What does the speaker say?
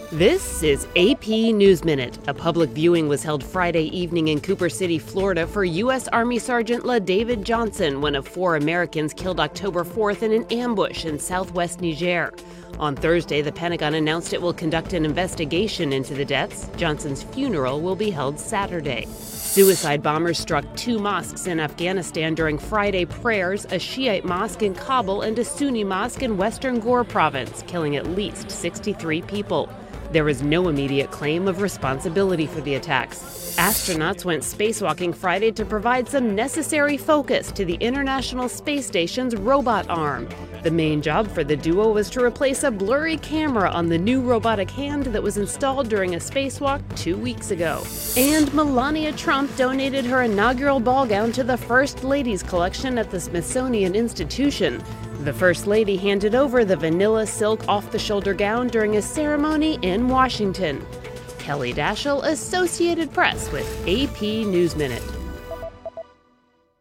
This is AP News Minute. A public viewing was held Friday evening in Cooper City, Florida for U.S. Army Sergeant LaDavid Johnson, one of 4 Americans killed October 4th in an ambush in southwest Niger. On Thursday, the Pentagon announced it will conduct an investigation into the deaths. Johnson's funeral will be held Saturday. Suicide bombers struck 2 mosques in Afghanistan during Friday prayers, a Shiite mosque in Kabul and a Sunni mosque in western Ghor province, killing at least 63 people. There was no immediate claim of responsibility for the attacks. Astronauts went spacewalking Friday to provide some necessary focus to the International Space Station's robot arm. The main job for the duo was to replace a blurry camera on the new robotic hand that was installed during a spacewalk 2 weeks ago. And Melania Trump donated her inaugural ball gown to the First Lady's collection at the Smithsonian Institution. The First Lady handed over the vanilla silk off-the-shoulder gown during a ceremony in Washington. Kelly Daschle, Associated Press with AP News Minute.